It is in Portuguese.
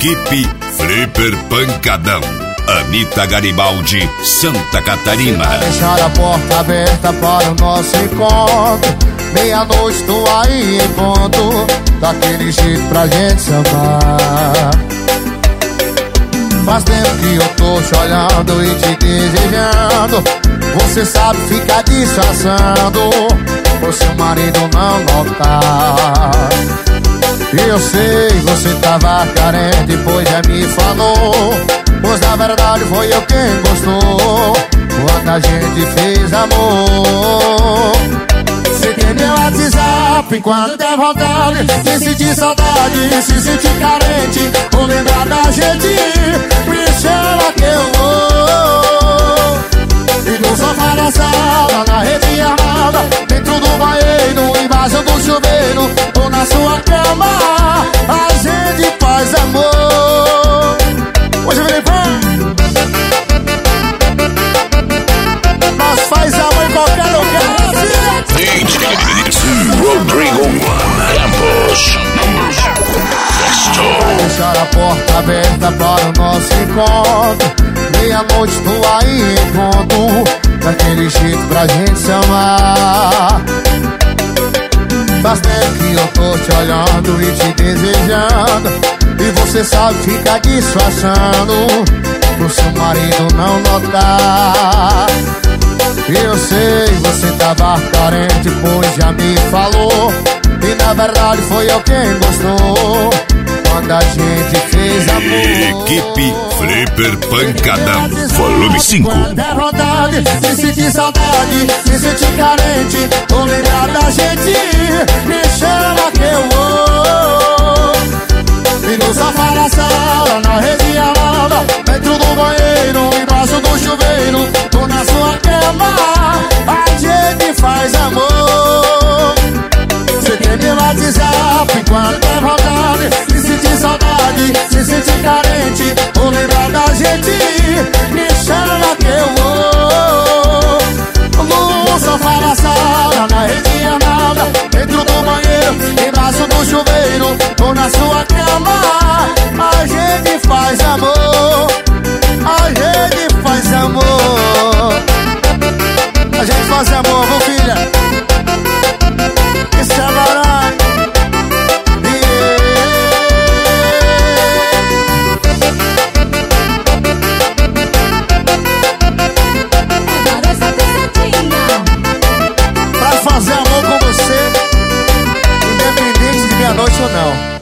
Equipe Flipper Pancadão. Anitta Garibaldi, Santa Catarina. Deixar a porta aberta para o nosso encontro. Meia-noite tô aí em ponto, daquele jeito pra gente se amar. Faz tempo que eu tô te olhando e te desejando. Você sabe ficar disfarçando, por seu marido não notar. Eu sei, você tava carente, pois já me falou. Pois na verdade foi eu quem gostou, quando a gente fez amor. Você tem meu WhatsApp quando der vontade de sentir saudade, se sentir carente, ou lembrar da gente, me chama que eu vou. E no sofá da sala, na rede armada, dentro do banheiro, embaixo do chuveiro, ou na sua cama, a gente faz amor. Hoje eu virei fã. Nós faz amor em qualquer lugar. Rodrigo Campos. Vai deixar a porta aberta para o nosso encontro. Meia-noite tô aí em ponto, daquele jeito pra gente se amar. Faz tempo que eu tô te olhando e te desejando, e você sabe ficar disfarçando, pro seu marido não notar. Eu sei, você tava carente, pois já me falou. E na verdade foi eu quem gostou, quando a gente fez amor. Equipe Flipper Pancadão, volume 5. Quando der vontade, se sentir saudade, se sentir carente, ou lembrar da gente, me chama que eu vou. E no sofá da sala, na rede armada, dentro do banheiro, embaixo do chuveiro, ou na sua cama, a gente faz amor. Você tem meu WhatsApp quando der vontade de sentir saudade, se sentir carente, ou lembrar da gente, me chama que eu vou. No sofá da sala, na rede armada, dentro do banheiro, embaixo do chuveiro, ou na sua cama, a gente faz amor. A gente faz amor. A gente faz amor, viu, filha? Isso é barato. Pra fazer amor com você, independente de meia-noite ou não.